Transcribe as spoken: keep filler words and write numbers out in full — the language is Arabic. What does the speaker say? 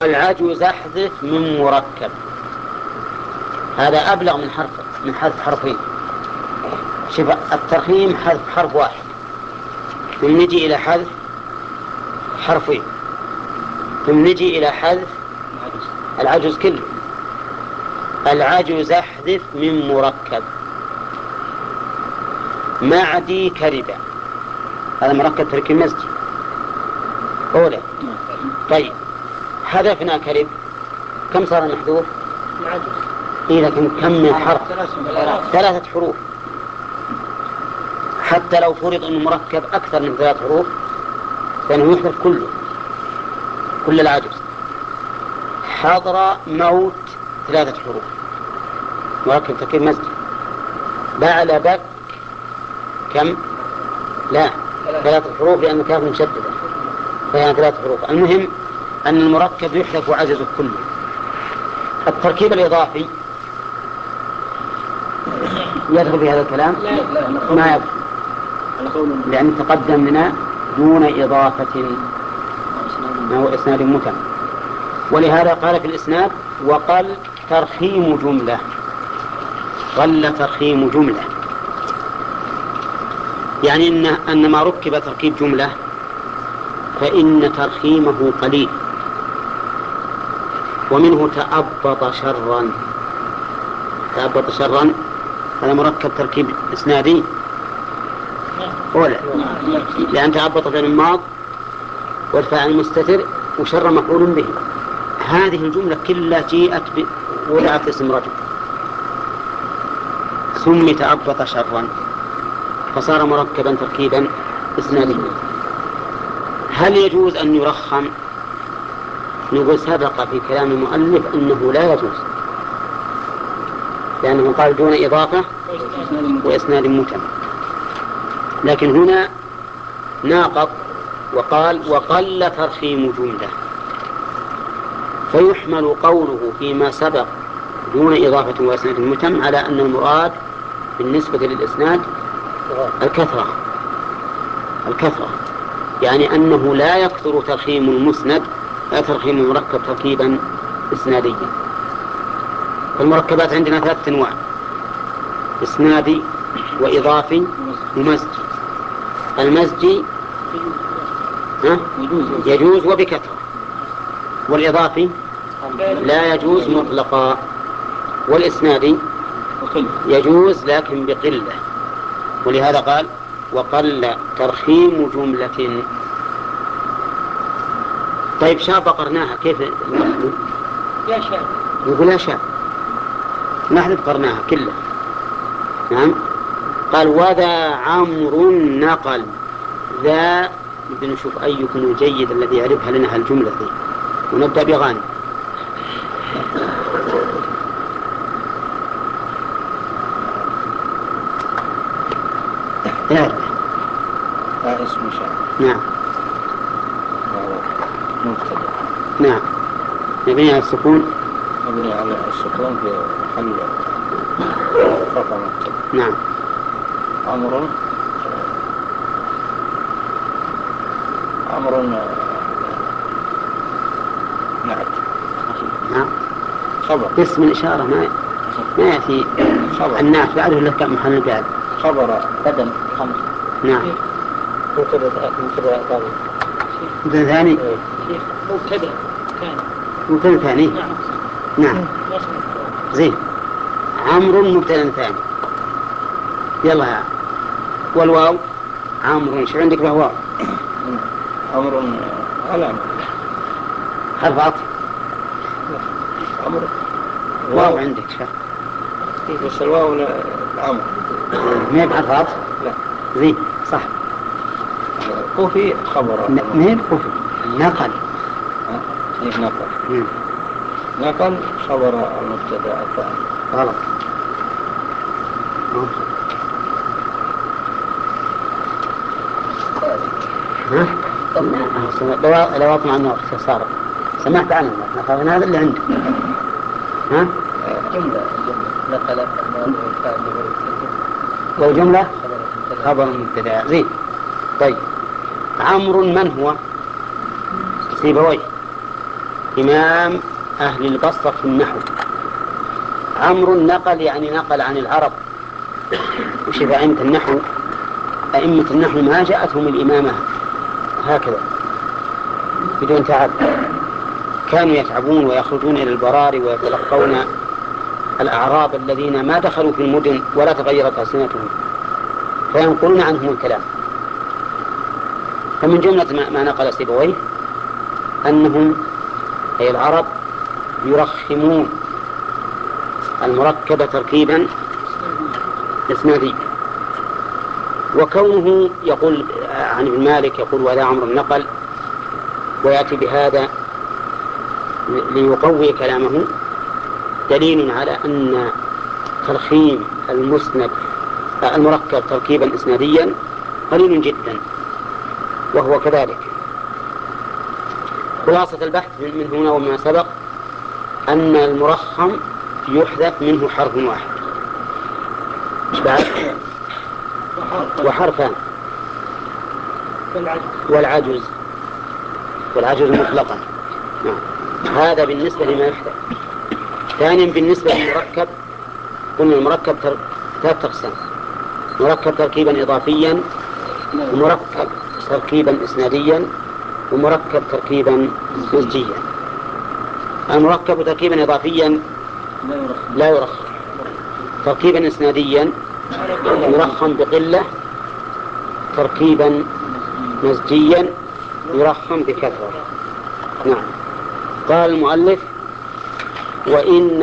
العجوز احذف من مركب. هذا أبلغ من حرف من حذف حرفين. شوف الترخيم حذف حرف واحد، ثم نجي إلى حذف حرفين، ثم نجي إلى حذف العجوز كله. العجوز احذف من مركب. معدي كربة، هذا مركب تركيب مزجي أولى. طيب حذفنا كرب، كم صار المحذوف؟ إذا كم من حرف؟ ثلاثة حروف. حتى لو فرض أنه مركب أكثر من ثلاث حروف فإنه يحذف كله، كل العجز. حضر موت ثلاثة حروف، مركب تركيب مزجي. بعل بك كم؟ لا، ثلاثة حروف لأن كاف مشددة فهي ثلاثة حروف. المهم أن المركب يحذف وعجزه كله. التركيب الإضافي يدخل في هذا الكلام؟ ما يدخل، لأن تقدم لنا دون إضافة أو إسناد متم. ولهذا قال في الإسناد وقل ترخيم جملة. قل ترخيم جملة يعني إن, أن ما ركب تركيب جملة فإن ترخيمه قليل. ومنه تأبط شرا. تأبط شرا هذا مركب تركيب إسنادي ولا؟ لأن تأبط في الماض والفاعل المستتر وشر مفعول به. هذه الجملة كلها جيءت وضعت اسم رجل ثم تأبط شرا فصار مركبا تركيبا إسناديا. هل يجوز أن يرخم؟ نقول سبق في كلام المؤلف أنه لا يجوز، لأنه قال دون إضافة وإسناد متم. لكن هنا ناقض وقال وقل ترخيم جملة، فيحمل قوله فيما سبق دون إضافة وإسناد متم على أن المراد بالنسبة للإسناد الكثرة. الكثرة يعني أنه لا يكثر ترخيم المسند، لا ترخيم المركب تركيبا إسناديا. المركبات عندنا ثلاثة أنواع: إسنادي وإضافي ومزجي. المزجي يجوز وبكثرة، والإضافي لا يجوز مطلقا، والإسنادي يجوز لكن بقلة. ولهذا قال وقل ترخيم جملة. طيب شاء بقرناها كيف المخلوق؟ يا شاء يقول يا شاء نحن بقرناها كلها. نعم. قال وذا عمرو نقل ذا. بدنا نشوف أيكم الجيد الذي يعرفها لنا هالجملة دي ونبدأ بغانم. لا اسم شاء. نعم. مبتدأ. نعم. مبني على السكون. مبني على السكون في محل رفع مبتدأ. نعم. عمرو عمرو نعت. نعم. خبر اسم الإشارة ما ما يأتي الناس بعده إلا كم محل بعد. خبر بدل خمس. نعم. مبتدأ مبتدأ ثاني. مبتدأ ثاني. مبتدأ ثاني. مبتدأ ثاني. نعم. نعم. زين. عمرو مبتدأ ثاني. يلا يا والواو عمرو. شو عندك بهواو؟ عمرو علامة حرف عطف. عمرو واو عندك شا. بس الواو العمرو ما بحرف عطف. لا. زين صح. كوفي خبر. ما هي كوفي نقل. إيه نقل. نقل خبر المبتدأ الثاني. غلط. ها؟ لو لو أطمع النور صار سمعت عنه لكن هذا اللي عندك. ها؟ جملة نقل الماضي والفعل وجملة خبر مبتدأ. زين. طيب عمرو من هو؟ سيبويه. إمام أهل البصرة في النحو. عمرو نقل يعني نقل عن العرب، وش أئمة النحو أئمة النحو ما جاءتهم الإمامة هكذا بدون تعب، كانوا يتعبون ويخرجون إلى البراري ويتلقون الأعراب الذين ما دخلوا في المدن ولا تغيرت ألسنتهم فينقلون عنهم الكلام. فمن جملة ما نقل سيبويه أنهم أي العرب يرخمون المركب تركيبا إسناديا. وكونه يقول عن ابن مالك يقول وهذا عمرو النقل ويأتي بهذا ليقوي كلامه دليل على أن ترخيم المسند المركب تركيبا إسناديا قليل جدا، وهو كذلك. خلاصة البحث من هنا وما سبق أن المرخم يحذف منه حرف واحد وحرفان والعجز والعجز مطلقا. هذا بالنسبة لما يحذف. ثانيا بالنسبة للمركب قلنا المركب ثلاث أقسام: مركب تركيبا إضافيا، ومركب تركيبا إسناديا، ومركب تركيبا مزجيا. المركب تركيبا إضافيا لا يرخم، تركيبا إسناديا يرخم بقلة، تركيبا مزجيا يرخم بكثرة. نعم. قال المؤلف: وإن